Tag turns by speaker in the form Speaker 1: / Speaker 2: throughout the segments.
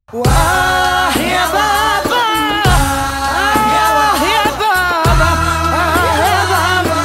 Speaker 1: واه يا بابا، يا بابا، يا بابا.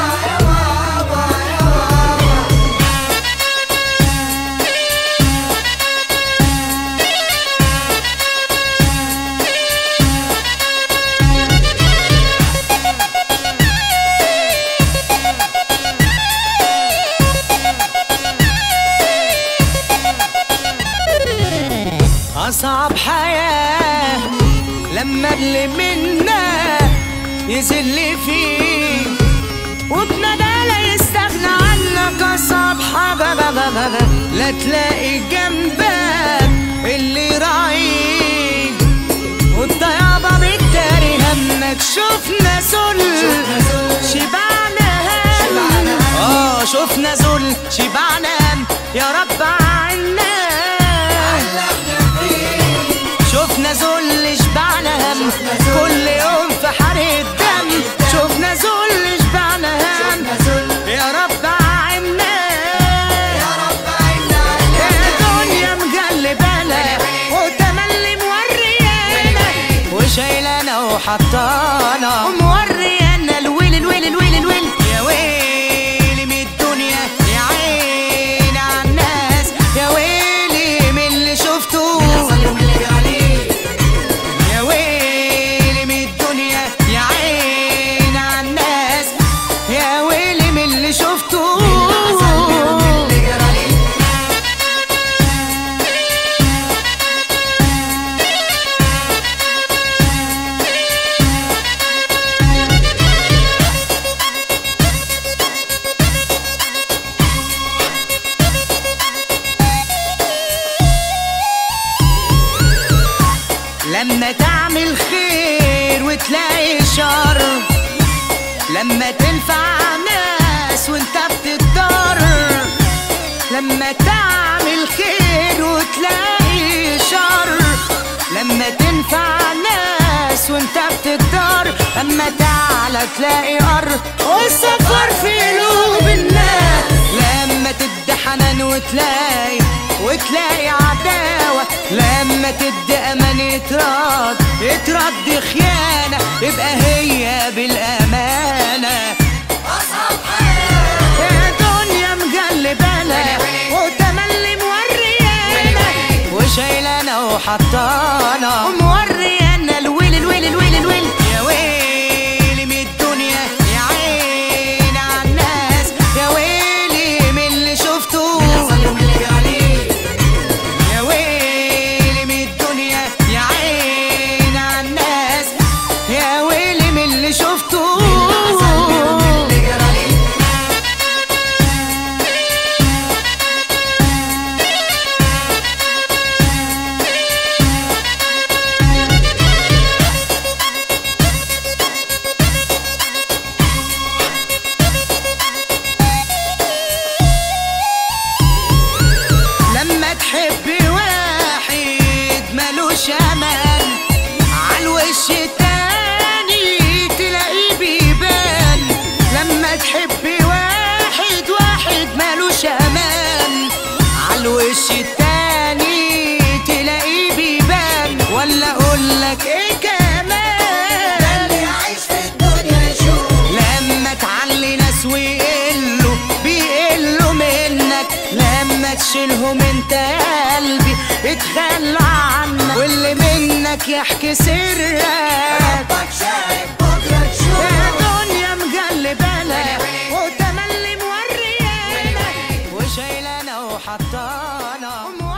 Speaker 1: أصعب حياة لما اللي منا يذل فيه وبندى لا يستغنى عنك. أصعب حاجة لا تلاقي جنبك اللي يراعيك والطيابة بالتاري همك. شفنا ذل شبعنا هم، شفنا ذل شبعنا هم. يا رب عنا شفنا ذل شبعنا هم، كل يوم في حرق الدم. شفنا ذل شبعنا هم، يا رب عنا يا دنيا مقلبانا وتملي موريانا وشايلانا وحطانا وموريانا الويل الويل الويل الويل. يا ويلي من الدنيا يا عيني عالناس، يا ويلي من اللي شفته لما تعمل خير وتلاقي شر، لما تنفع ناس وانت بتضر. لما تعمل خير وتلاقي شر، لما تنفع ناس وانت بتضر. لما تعلى تلاقي قر والسفر في قلوب الناس. لما تدي حنان وتلاقي عداوة. لما تدي امان يترد خيانة، يبقى هي بالامانة. اصعب حياة يا دنيا مقلبانا وتملي موريانا وشايلانا وحطانا وموريانا الويل الويل الويل الويل. يا ويلي من الدنيا يا عيني عالناس، يا ويلي من اللي شفته شمال عالوش التاني تلاقيه بيبان. لما تحب واحد مالوش امان، عالوش التاني تلاقيه بيبان. ولا اقولك ايه كمان، ده اللي عايش في الدنيا يشوف. لما تعلي ناس بيقلوا منك، لما تشيلهم انت يا قلبي اتخلى عنك. واللي منك يحكي سرك ربك شايف بكره تشوف. يا دنيا مقلبانا وتملي موريانا وشايلانا وحطانا.